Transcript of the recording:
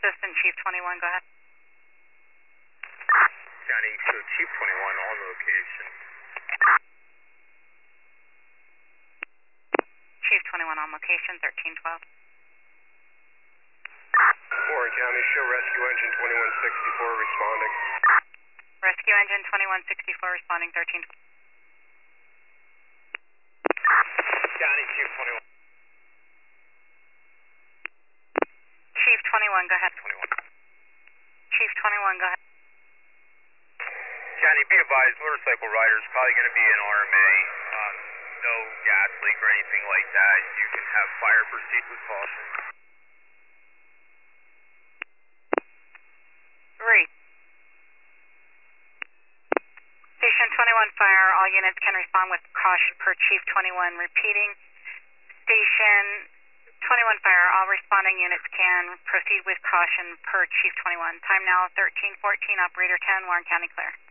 Assistant Chief 21, go ahead. County, so Chief 21 on location. Chief 21 on location, 1312. Warren County, show rescue engine 2164 responding. Rescue engine 2164 responding, 1312. County, Chief 21. Chief 21, go ahead. 21. Chief 21, go ahead. County, be advised, motorcycle riders probably going to be in RMA. No gas leak or anything like that. You can have fire, proceed with caution. Great. Station 21 fire, all units can respond with caution per Chief 21. Repeating, Station 21 fire, all responding units can proceed with caution per Chief 21. Time now 13:14, operator 10, Warren County clear.